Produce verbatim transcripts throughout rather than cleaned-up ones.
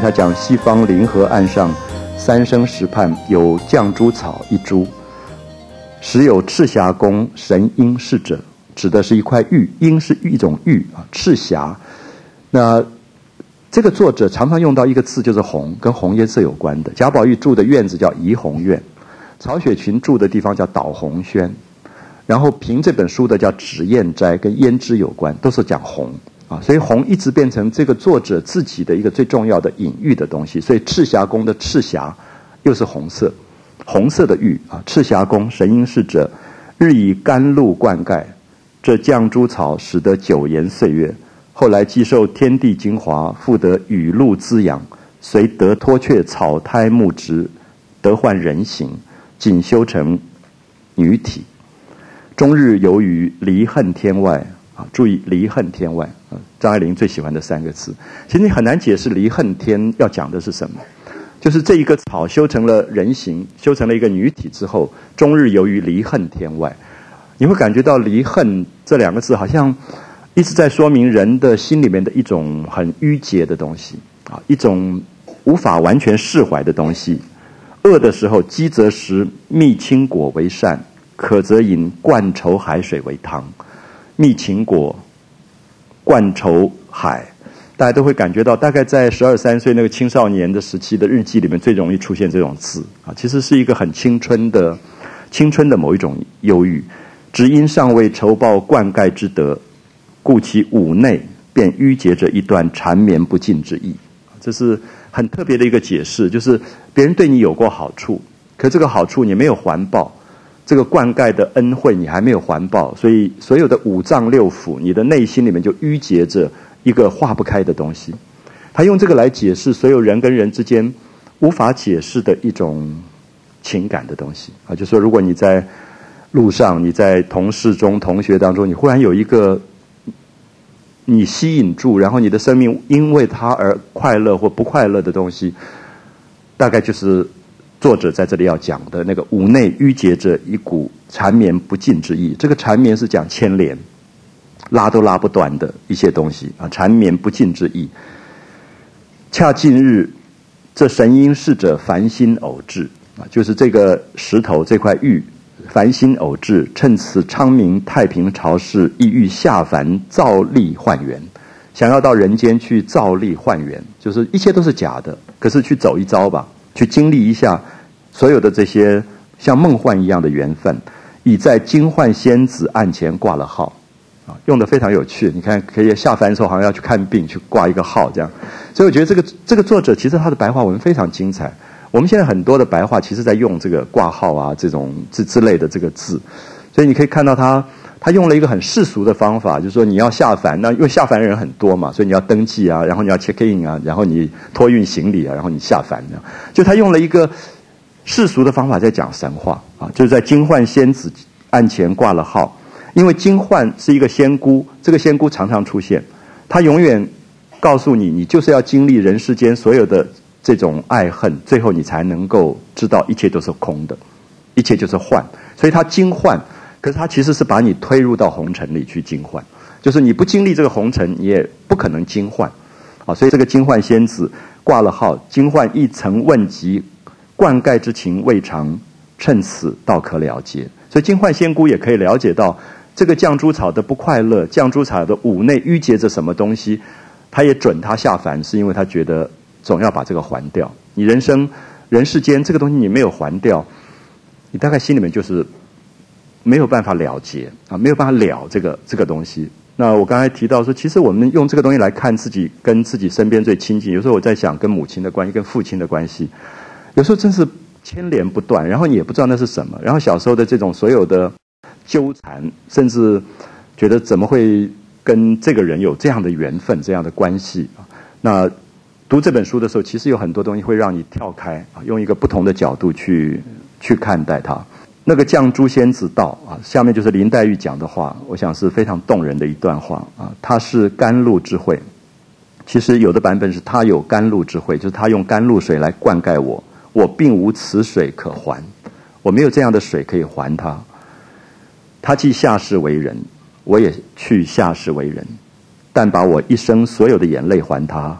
他讲西方临河岸上三生石畔有绛珠草一株，时有赤霞宫神瑛侍者，指的是一块玉，瑛是一种玉啊，赤霞。那这个作者常常用到一个字，就是红，跟红颜色有关的。贾宝玉住的院子叫怡红院，曹雪芹住的地方叫导红轩，然后评这本书的叫脂砚斋，跟胭脂有关，都是讲红啊，所以红一直变成这个作者自己的一个最重要的隐喻的东西。所以赤霞宫的赤霞又是红色，红色的玉啊。赤霞宫神瑛侍者，日以甘露灌溉，这绛珠草使得久延岁月。后来既受天地精华，复得雨露滋养，遂得脱却草胎木质，得换人形，仅修成女体。终日游于离恨天外啊！注意离恨天外啊！张爱玲最喜欢的三个字。其实你很难解释离恨天要讲的是什么，就是这一个草修成了人形，修成了一个女体之后，终日游于离恨天外。你会感觉到离恨这两个字好像一直在说明人的心里面的一种很郁结的东西啊，一种无法完全释怀的东西。饿的时候，饥则食蜜青果为膳，渴则饮灌稠海水为汤。蜜青果，灌稠海，大家都会感觉到，大概在十二三岁那个青少年的时期的日记里面，最容易出现这种字啊，其实是一个很青春的、青春的某一种忧郁。只因尚未酬报灌溉之德，故其五内便淤结着一段缠绵不尽之意。这是很特别的一个解释，就是别人对你有过好处，可这个好处你没有还报，这个灌溉的恩惠你还没有还报，所以所有的五脏六腑，你的内心里面就淤结着一个化不开的东西。他用这个来解释所有人跟人之间无法解释的一种情感的东西啊，就说如果你在路上，你在同事中、同学当中，你忽然有一个你吸引住，然后你的生命因为它而快乐或不快乐的东西，大概就是作者在这里要讲的那个五内淤结着一股缠绵不尽之意。这个缠绵是讲牵连，拉都拉不断的一些东西啊，缠绵不尽之意。恰近日，这神瑛侍者繁星偶至啊，就是这个石头这块玉。繁星偶至，趁此昌明太平朝事，意欲下凡造力换缘，想要到人间去造力换缘，就是一切都是假的，可是去走一遭吧，去经历一下所有的这些像梦幻一样的缘分。已在金幻仙子案前挂了号啊，用得非常有趣。你看，可以下凡的时候好像要去看病，去挂一个号这样。所以我觉得这个这个作者其实他的白话文非常精彩。我们现在很多的白话其实在用这个挂号啊这种之之类的这个字，所以你可以看到他他用了一个很世俗的方法，就是说你要下凡，那因为下凡人很多嘛，所以你要登记啊，然后你要 check in 啊，然后你托运行李啊，然后你下凡这样。就他用了一个世俗的方法在讲神话啊，就是在金幻仙子案前挂了号，因为金幻是一个仙姑，这个仙姑常常出现，她永远告诉你，你就是要经历人世间所有的这种爱恨，最后你才能够知道一切都是空的，一切就是幻。所以他金幻，可是他其实是把你推入到红尘里去金幻，就是你不经历这个红尘，你也不可能金幻啊。所以这个金幻仙子挂了号，金幻一曾问及，灌溉之情未尝，趁此倒可了结。所以金幻仙姑也可以了解到这个绛珠草的不快乐，绛珠草的五内淤结着什么东西，他也准他下凡，是因为他觉得总要把这个还掉。你人生人世间这个东西你没有还掉，你大概心里面就是没有办法了结啊，没有办法了这个这个东西。那我刚才提到说，其实我们用这个东西来看自己跟自己身边最亲近，有时候我在想跟母亲的关系，跟父亲的关系，有时候真是牵连不断，然后你也不知道那是什么，然后小时候的这种所有的纠缠，甚至觉得怎么会跟这个人有这样的缘分，这样的关系啊。那读这本书的时候，其实有很多东西会让你跳开啊，用一个不同的角度去去看待它。那个绛珠仙子道啊，下面就是林黛玉讲的话，我想是非常动人的一段话啊。她是甘露之惠，其实有的版本是她有甘露之惠，就是她用甘露水来灌溉我，我并无此水可还，我没有这样的水可以还她。她既下世为人，我也去下世为人，但把我一生所有的眼泪还她，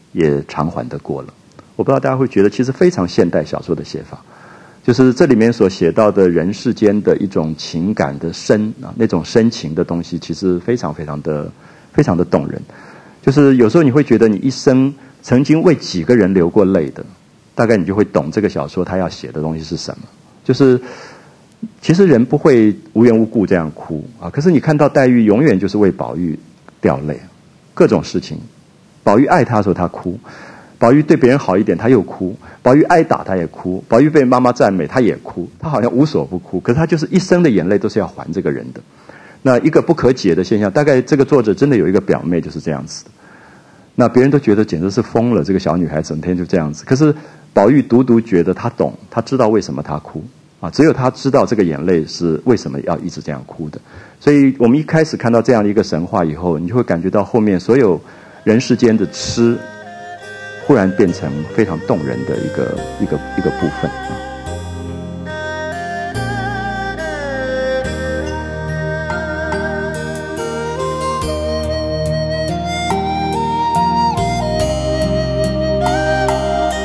也偿还得过了。我不知道大家会觉得，其实非常现代小说的写法，就是这里面所写到的人世间的一种情感的深啊，那种深情的东西，其实非常非常的非常的动人。就是有时候你会觉得，你一生曾经为几个人流过泪的，大概你就会懂这个小说他要写的东西是什么。就是其实人不会无缘无故这样哭啊，可是你看到黛玉永远就是为宝玉掉泪，各种事情。宝玉爱他的时候他哭，宝玉对别人好一点他又哭，宝玉挨打他也哭，宝玉被妈妈赞美他也哭，他好像无所不哭，可是他就是一生的眼泪都是要还这个人的。那一个不可解的现象，大概这个作者真的有一个表妹就是这样子的，那别人都觉得简直是疯了，这个小女孩整天就这样子，可是宝玉独独觉得他懂，他知道为什么他哭啊，只有他知道这个眼泪是为什么要一直这样哭的。所以我们一开始看到这样的一个神话以后，你就会感觉到后面所有人世间的痴忽然变成非常动人的一个一个一个部分啊。